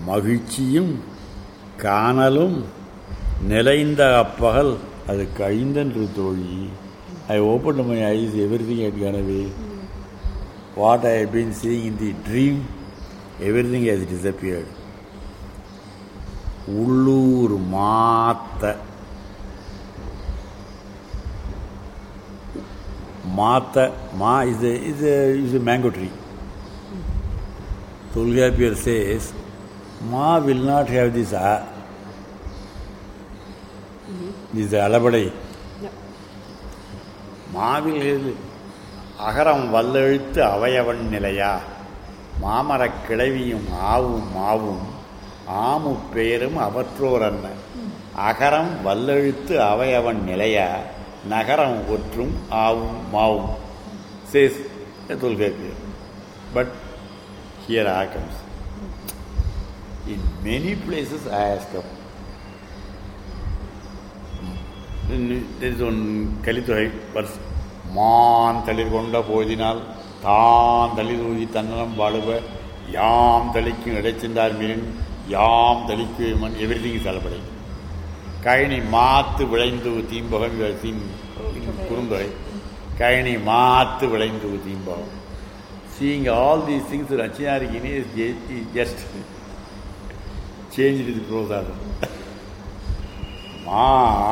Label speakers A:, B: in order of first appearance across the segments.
A: மகிழ்ச்சியும் காணலும் நிலைந்த அப்பகல் அது கழிந்தன்று தோழி. I opened my eyes, everything had gone away. What I had been seeing in the dream, everything has disappeared. உள்ளூர் மாத்த ma is a mango tree. Tulgapir says ma will not have this this alabadai. மாவில் அகரம் வல்லெழுத்து அவையவன் நிலையா, மாமரக் கிளவியும் ஆவும் மாவும் ஆமு பெயரும் அவற்றோர் அன்ன. அகரம் வல்லெழுத்து அவையவன் நிலையா, நகரம் ஒற்றும் ஆவும் மாவும். சேஸ் Tulgapir. But here I comes. In many places I has come. There is one Kalituhai verse. மான் தளிர் கொண்ட போதினால் தான் தளிர் ஊதி தன்னலம் வாழுவ யாம் தளிக்கும் இடைச்சென்றார் மீன் யாம் தளிக்கு மண் எவ்ரிதிங் இஸ் அலபடை. கழனி மாத்து விளைந்து தீம்பகம் குறுந்தொகை. கழனி மாத்து விளைந்து தீம்பகம். Seeing all these things, Rachinarikini is just changed his prose. Ma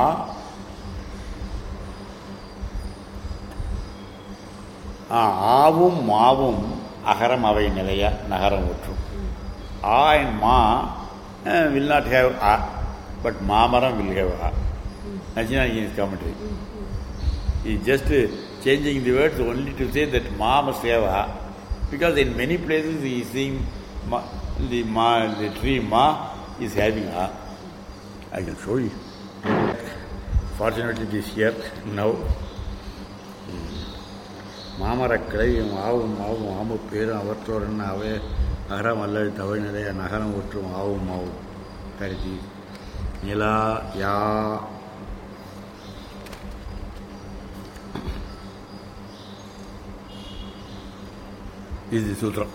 A: ஆவும் மாவும் அகரம் அவை நிலைய நகரம் ஒற்றும். ஆ and ma will not have a, but மாமரம் will have a. Rachinarikini is commentary. He is just changing the words only to say that ma must have a, because in many places he is seeing the tree ma is having a. I can show you. Fortunately it is here now. மாமரக் கிளையும் ஆவும் மாவும் ஆமு பேரும் அவற்றோர் என்ன அவை அகரம் அல்லது தவை நிலைய நகரம் ஒற்றும் ஆவும் மாவும் கருதி நிலா யா. இது சூத்திரம்.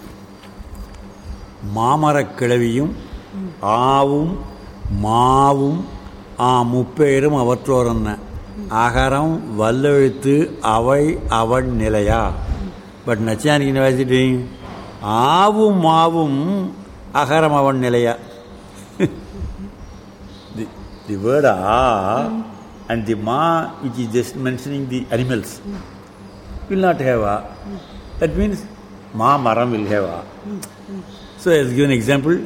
A: மாமரக் கிளவியும் ஆவும் மாவும் முப்பேரும் அவற்றோர் என்ன அகரம் வல்லெழுத்து அவை அவன் நிலையா. பட் Rachinarikini யூனிவர்சிட்டி ஆவும் மாவும் அகரம் அவன் நிலையா. The word a and the ma, which is just mentioning the animals, will not have a. That means ma maram will have a. So I give an example.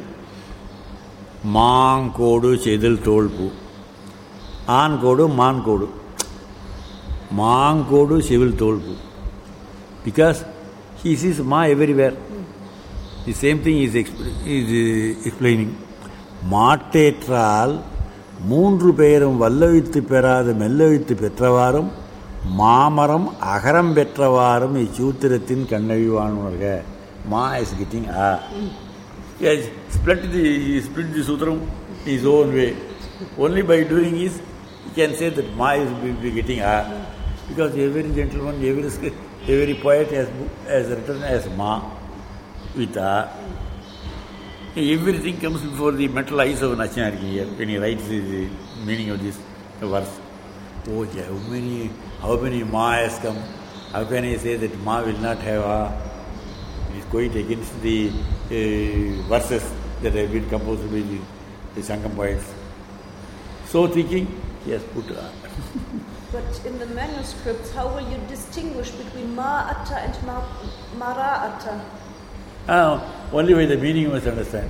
A: Mangode செதில் தோல்பு. ஆண் கோடு மான் கோடு. Mangode செவில் தோல்பு. Because he sees ma everywhere. The same thing is explaining. மாட்டேற்றால் மூன்று பெயரும் வல்லெழுத்து பெறாத மெல்லெழுத்து பெற்றவாறும் மாமரம் அகரம் பெற்றவாறும் இச்சூத்திரத்தின் கண்ணழிவானுவர்க. Ma is getting a. He has split the sutram his own way. Only by doing is he can say that ma is getting a. Because every gentleman, every poet has written as ma with a. Everything comes before the mental eyes of Rachinarikini here when he writes the meaning of this verse. Oh yeah, how many ma has come? How can I say that ma will not have a? It is quite against the verses that have been composed by the Sangam poets. So thinking, he has put a.
B: But in the manuscripts, how will you distinguish between ma'ata and mara'ata?
A: Only by the meaning you must understand.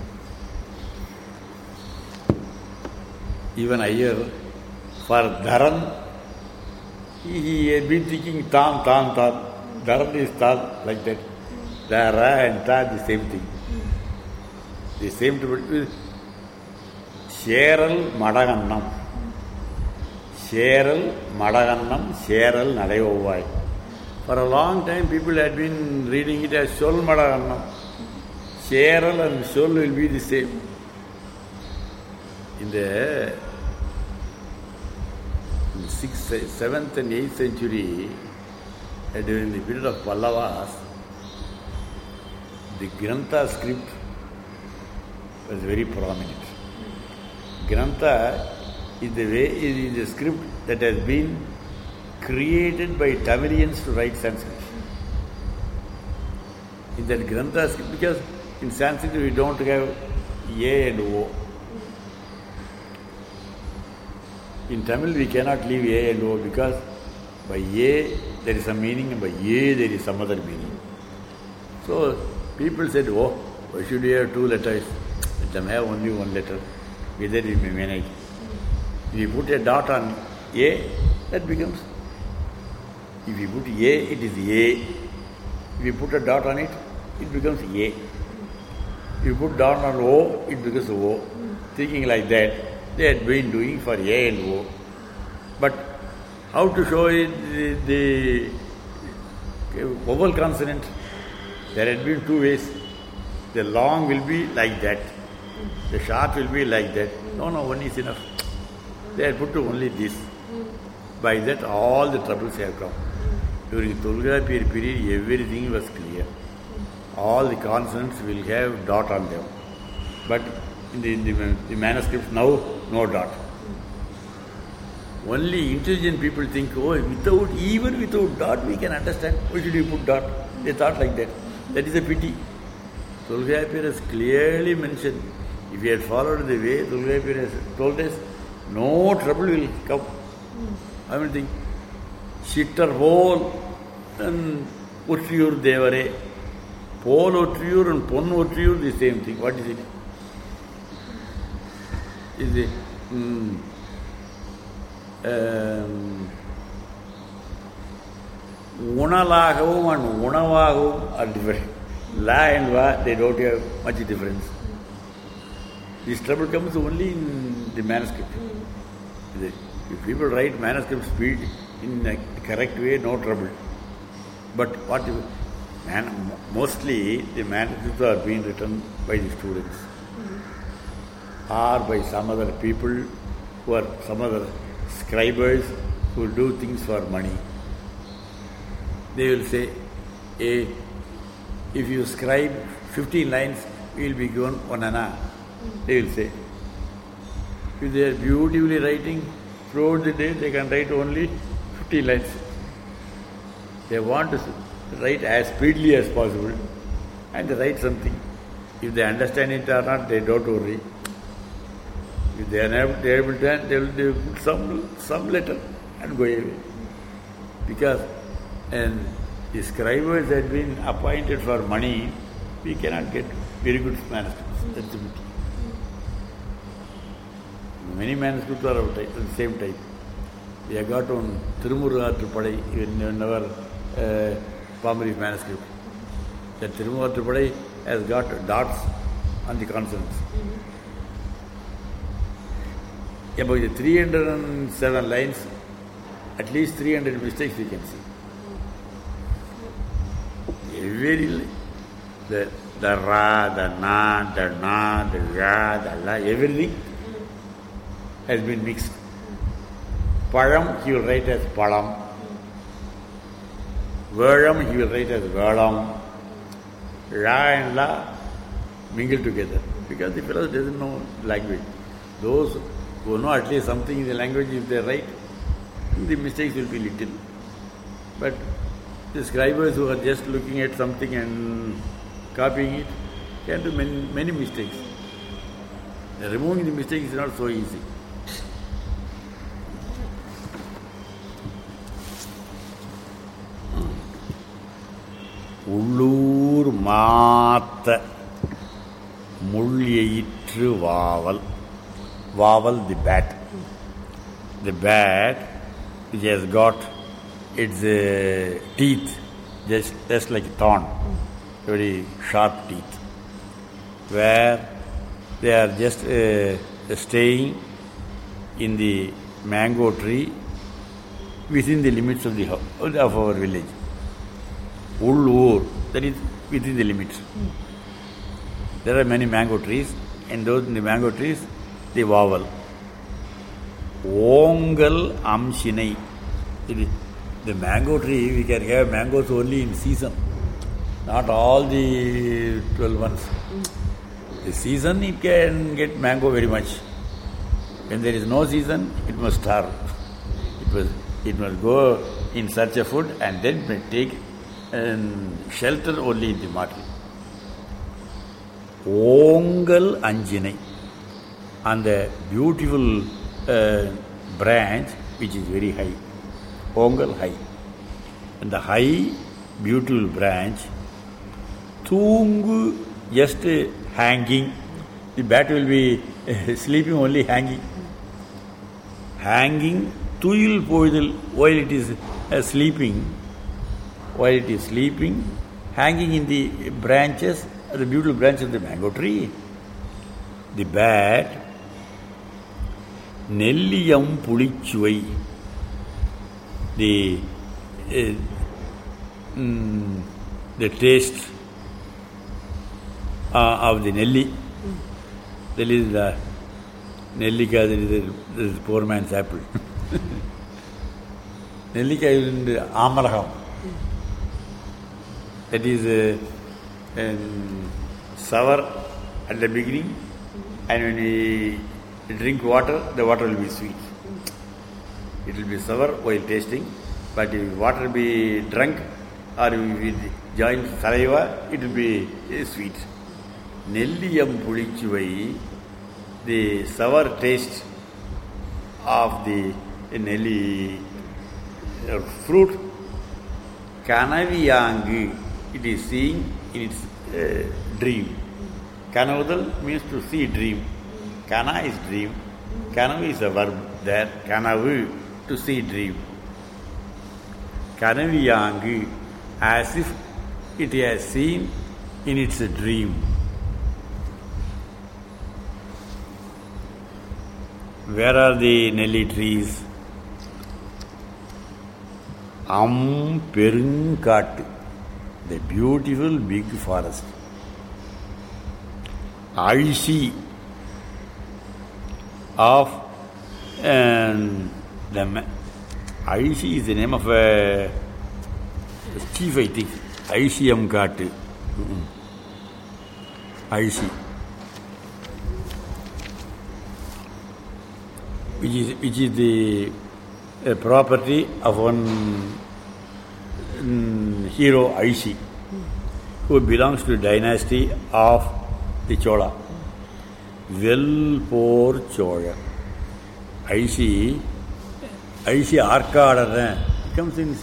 A: Even here, for dharan, he had been thinking tan. Dharan is tan, like that. Dhara and ta, the same thing. The same to Sheral Madagannam. Sheral Madagannam, Sheral Nadayovai. For a long time, people had been reading it as Sol Madagannam. Sheral and Sol will be the same. In the 6th, 7th and 8th century, during the period of Pallavas, the Grantha script was very prominent. Grantha is the script that has been created by Tamilians to write Sanskrit. In that Grantha script, because in Sanskrit we don't have A and O. In Tamil we cannot leave A and O because by A there is some meaning and by A there is some other meaning. So people said, oh, why should we have two letters? Let them have only one letter. With that we may manage. If you put a dot on A, that becomes. If you put A, it is A. If you put a dot on it, it becomes A. If you put dot on O, it becomes O. Thinking like that, they had been doing for A and O. But how to show it the vowel consonant? There had been two ways. The long will be like that. The short will be like that. No, one is enough. They had put only this. By that, all the troubles have come. During Tolgapir period, everything was clear. All the consonants will have dot on them. But in the manuscripts now, no dot. Only intelligent people think, oh, even without dot we can understand. Why should you put dot? They thought like that. That is a pity. Tolgapir has clearly mentioned, if we had followed the way Tolgapir has told us, no trouble will come. I mean, think, shitter hole and Utriyur Devare. Pol Utriyur and Pon Utriyur, the same thing. What is it? Is it Unalagavum and Unavagavum are different. La and Va, they don't have much difference. This trouble comes only in the manuscript. If people write manuscript speed in a correct way, no trouble. But mostly the manuscripts are being written by the students or by some other people who are some other scribers who do things for money. They will say, if you scribe 15 lines, you will be given 1 anna. They will say. If they are beautifully writing, throughout the day they can write only 50 lines. They want to write as speedily as possible and they write something. If they understand it or not, they don't worry. If they are able to, they will put some letter and go away. Because the scribers had been appointed for money, we cannot get very good manuscripts. That's the beauty. Many manuscripts are of the same type. We have got on Tirumurugatrupadai in our Pamari manuscript. That Tirumurugatrupadai has got dots on the consonants. About the 307 lines, at least 300 mistakes we can see. The Ra, the Na, the Ya, the La, everything has been mixed. Param, he will write as Palam. Verdam, he will write as Verdam. Ra and La mingle together because the fellow doesn't know language. Those who know at least something in the language, if they write, the mistakes will be little. But the scribers who are just looking at something and copying it can do many mistakes. Removing the mistakes is not so easy. உள்ளூர் மாத்த முள்ளியிற்று வாவல். Vaval, the bat. The bat which has got its teeth just like a thorn, very sharp teeth, where they are just staying in the mango tree within the limits of our village. Ullur, that is within the limits. There are many mango trees, and those in the mango trees, the vowel. Ongal Amshinai. The mango tree, we can have mangoes only in season, not all the 12 months. The season it can get mango very much. When there is no season, it must starve. It must go in search of food and then may take shelter only in the market. Ongal Anjinai, on the beautiful branch which is very high. Ongal high. And the high, beautiful branch, Tungu just hanging. The bat will be sleeping only hanging. Hanging, Tuyul Poidil, while it is sleeping, hanging in the branches, the beautiful branches of the mango tree. The bat, Nelliyam Pulichuai, the taste of the Nelli. That is the Nellika, that is the poor man's apple. Nellika is in the Amaraham. That is sour at the beginning, and when you drink water, the water will be sweet. It will be sour while tasting, but if water be drunk or with join saliva, it will be sweet. Nelliyam Pulichuvai, the sour taste of the Nelli fruit, Kanaviyangu, it is seeing in its dream. Kanavudal means to see dream. Kana is dream. Kanavu is a verb there. Kanavu, to see dream. Kanaviyangu, as if it has seen in its dream. Where are the Nelli trees? Perunkat, the beautiful big forest. Aishi of Aishi is the name of a chief, I think. Aishiyam Ghat. Aishi. Which is the property of one hero, Aishi, who belongs to the dynasty of the Chola. Velpor Chola. Aishi Arcada comes in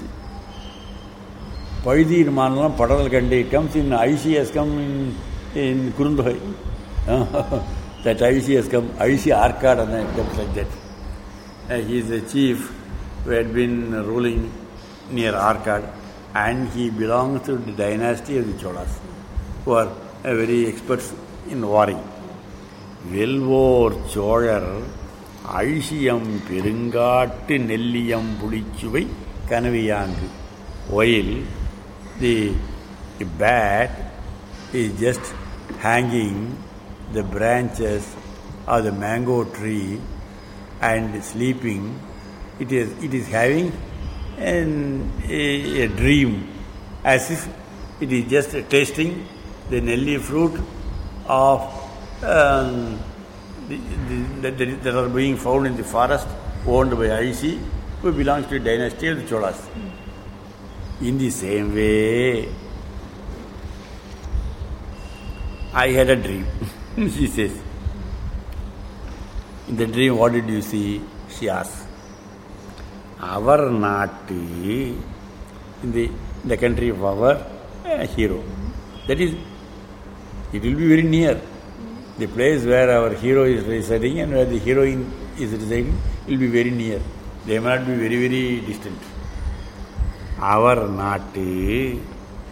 A: Paidi Manala, Padal Gandhi, comes in Aishi has come in Kurundhai. That Aishi has come, Aishi Arcada comes like that. He is a chief who had been ruling near Arcad, and he belongs to the dynasty of the Cholas, who are very experts in warring. Velvor Cholar, Aishiyam Perungat Nelliyam Pulichuvai Kanaviyangu. While the bat is just hanging the branches of the mango tree and sleeping, it is having a dream, as if it is just tasting the Nelli fruit of that are being found in the forest owned by Aishi, who belongs to the dynasty of the Cholas. In the same way, I had a dream, she says. In the dream, what did you see? She asked. Our Nati, in the country of our hero. That is, it will be very near. The place where our hero is residing and where the heroine is residing will be very near. They may not be very, very distant. Our Nati,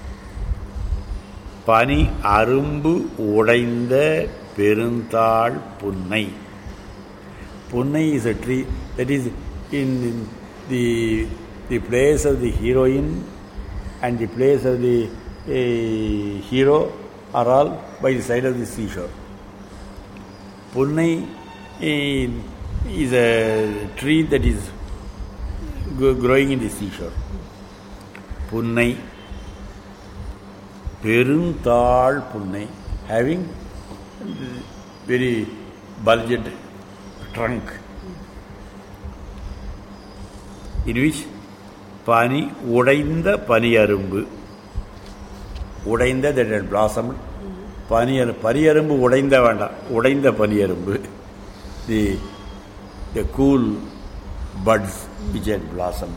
A: Pani Arumbu Udainda Peruntal Punnai. Punnai is a tree that is in the place of the heroine and the place of the hero are all by the side of the seashore. Punnai is a tree that is growing in the seashore. Punnai, Peruntal Punnai, having very bulged trunk, in which pani, udainda paniyarumbu, udainda that had blossomed, paniyarumbu udainda vanda, udainda paniyarumbu, the cool buds which had blossomed.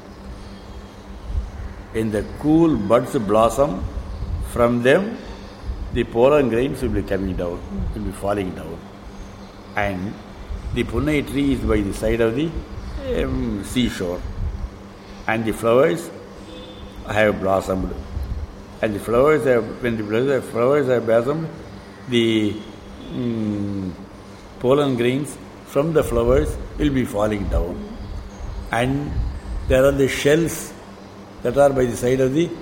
A: In the cool buds blossom, from them the pollen grains will be coming down, will be falling down. And the Punnai tree is by the side of the seashore. And the flowers have blossomed. And the flowers have, when the flowers have blossomed, the pollen grains from the flowers will be falling down. And there are the shells that are by the side of the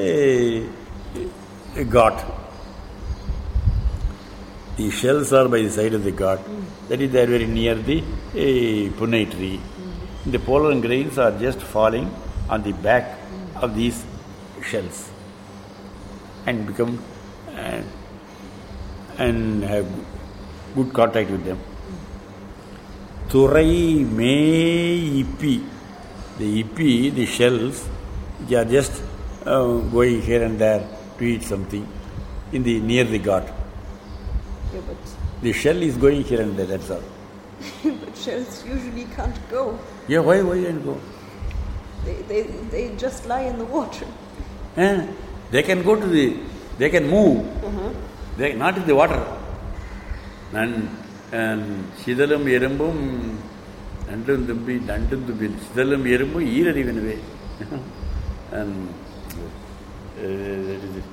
A: ghat. The shells are by the side of the ghat. That is, they are very near the Punnai tree. The pollen grains are just falling on the back of these shells and become and have good contact with them. Thurai me ipi. The ipi, the shells, they are just going here and there to eat something in the near the ghat.
B: Yeah, but
A: The shell is going here and there, that's all.
B: but shells usually can't go.
A: Yeah, why can't go?
B: They just lie in the water.
A: They can go to they can move. They not in the water. And Shidalam Yerumbum Nandum Tumbi, Dandum Tumbi, Shidalam Yerumbu, Irarivanaway. And that is it.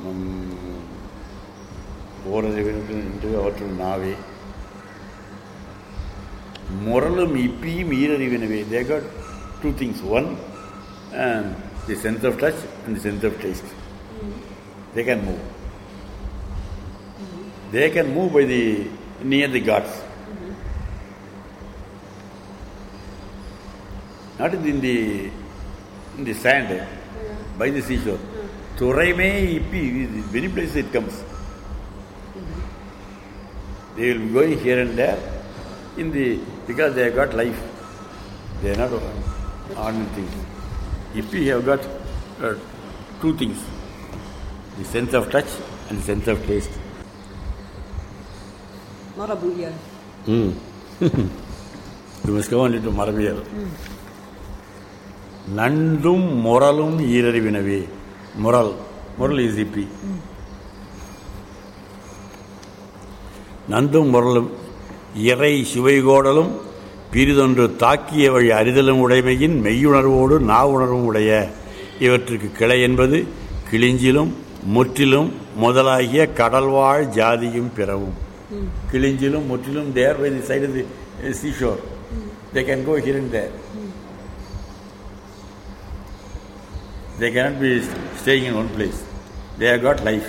A: Into water Nave. Moralum ipi mirarivanaway. They got two things. One, the sense of touch and the sense of taste. They can move. They can move by the near the ghats. Not in the sand, by the seashore. Thurai me ipi, many places it comes. They will be going here and there because they have got life. They are not ordinary things. If we have got two things, the sense of touch and the sense of taste.
B: Marabuyal.
A: You must go on into Marabuyal. Nandum moralum irarivinave. Moral is ipi. நந்தும் முரலும் இறை சுவைகோடலும் பிரிதொன்று தாக்கிய வழி அறிதலும் உடைமையின் மெய்யுணர்வோடு நாவுணர்வும் உடைய இவற்றுக்கு கிளை என்பது கிளிஞ்சிலும் முற்றிலும் முதலாகிய கடல்வாழ் ஜாதியும் பிறவும். கிளிஞ்சிலும் முற்றிலும் there by the side of the seashore. They can go here and there. They cannot be staying in one place. They have got life.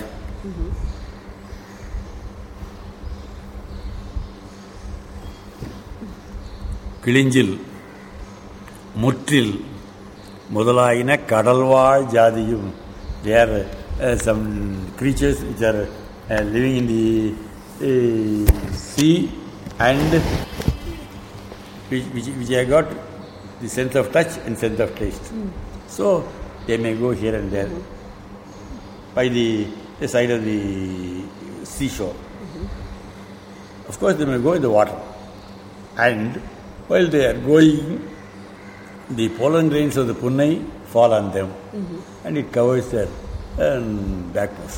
A: கிளிஞ்சில் முற்றில் முதலாயின கடல்வாழ் ஜாதியும். They are some creatures which are living in the sea and which have got the sense of touch and sense of taste. So they may go here and there by the side of the seashore. Of course they may go in the water, and while they are going, the pollen grains of the Punnai fall on them, and it covers their back portion.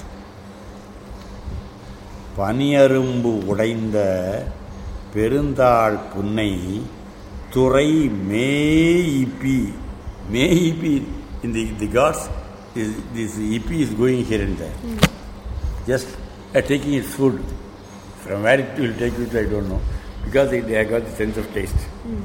A: பனியரும்பு உடைந்த பெருந்தாள் புன்னை துறை மேயிப்பி. Maybe in the gods, this ipi is going here and there, just taking its food. From where it will take it, I don't know, because they have got the sense of taste.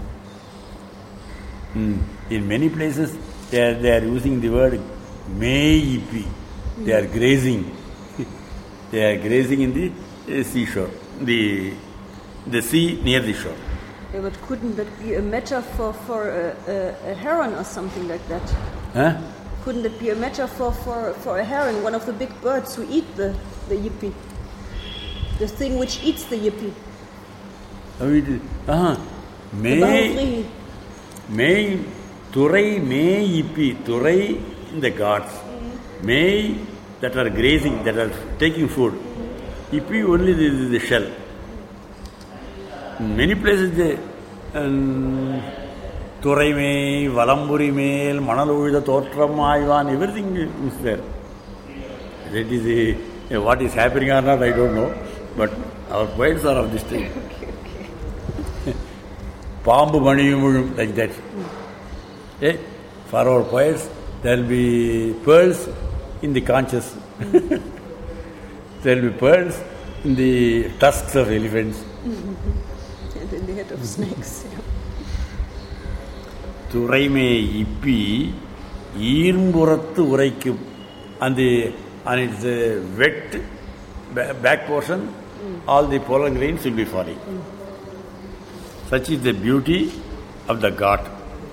A: In many places, they are using the word meipi. They are grazing. They are grazing in the seashore, the sea near the shore.
B: Yeah, but couldn't that be a metaphor for a heron or something like that?
A: Huh?
B: Couldn't it be a metaphor for a heron, one of the big birds who eat the yippie? The thing which eats the yippee.
A: How it is?
B: The
A: May,
B: bahuvrihi.
A: may, Turai, may, Ipi, Turai in the gods. May that are grazing, that are taking food. Ipi only the shell. In many places they Turai me, Valamburi me, Manalu the Totram, Ivan, everything is there. That is what is happening or not, I don't know. But our poets are of this type. Pambu Maniyumulum, like that. For our poets, there will be pearls in the conches. There will be pearls in the tusks of elephants.
B: And in the head of snakes.
A: Turaime Ipi, Irmburattu Uraikum, and its wet back portion, all the pollen grains will be falling. Such is the beauty of the god.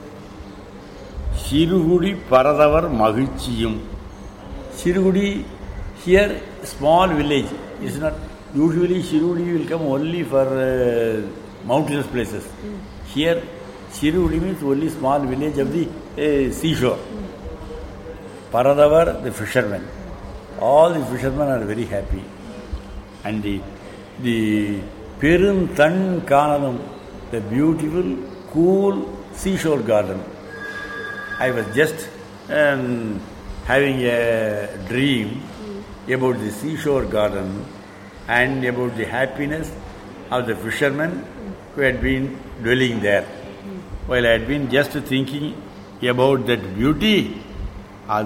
A: Shirugudi Paradavar Mahichiyum. Shirugudi, here small village. It's not usually Shirugudi will come only for mountainous places. Here Shirugudi means only small village of the seashore. Paradavar, the fishermen. All the fishermen are very happy. And the Perun Tan Kanadam, the beautiful, cool seashore garden. I was just having a dream about the seashore garden and about the happiness of the fishermen who had been dwelling there. While I had been just thinking about that beauty, I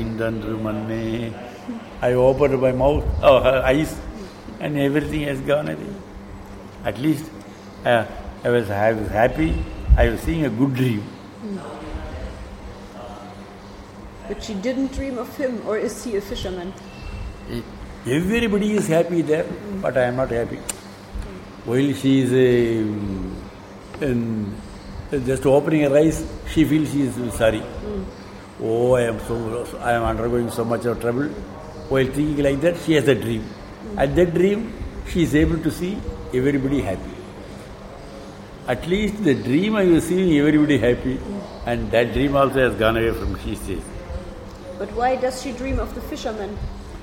A: opened my mouth, eyes, and everything has gone away. At least I was happy. I was seeing a good dream.
B: But she didn't dream of him, or is he a fisherman?
A: Everybody is happy there, but I am not happy. While she is just opening her eyes, she feels she is sorry. Oh, I am undergoing so much of trouble. While thinking like that, she has a dream. At that dream, she is able to see everybody happy. At least the dream I was seeing everybody happy, and that dream also has gone away from she says.
B: But why does she dream of the fisherman?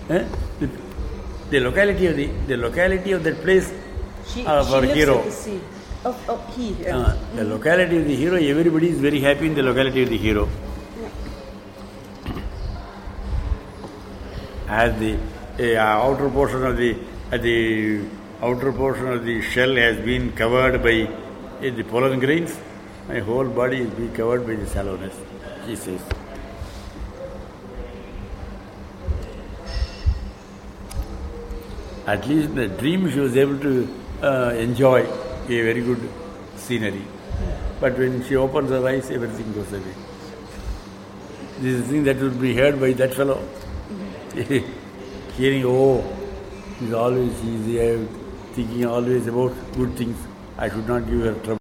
A: The locality of that place
B: She
A: of our
B: lives
A: hero.
B: at the sea. Yeah.
A: The locality of the hero, everybody is very happy in the locality of the hero. As the outer portion of the shell has been covered by the pollen grains, my whole body is being covered by the sallowness, she says. At least in the dream she was able to enjoy a very good scenery. But when she opens her eyes, everything goes away. This is the thing that would be heard by that fellow. Hearing, he's thinking always about good things. I should not give her trouble.